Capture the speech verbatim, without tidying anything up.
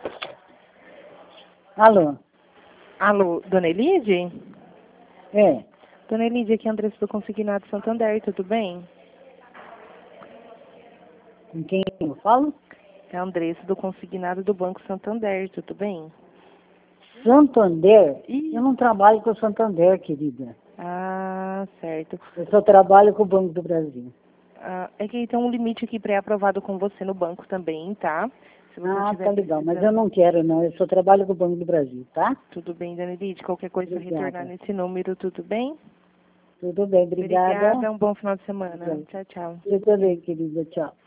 Alô? Alô, Dona Elide? É. Dona Elide, aqui é a Andressa do Consignado Santander, tudo bem? Com quem eu falo? É a Andressa do Consignado do Banco Santander, tudo bem? Santander? Ih. Eu não trabalho com o Santander, querida. Ah, certo. Eu só trabalho com o Banco do Brasil. Ah, é que tem um limite aqui pré-aprovado com você no banco também, tá? Se você Ah, tiver tá legal, mas precisando. eu não quero não, eu só trabalho com o Banco do Brasil, tá? Tudo bem, Dona Elide? Qualquer coisa retornar Obrigada. nesse número, tudo bem? Tudo bem, obrigada. Obrigada, um bom final de semana. Obrigada. Tchau, tchau. Eu também, querida, tchau.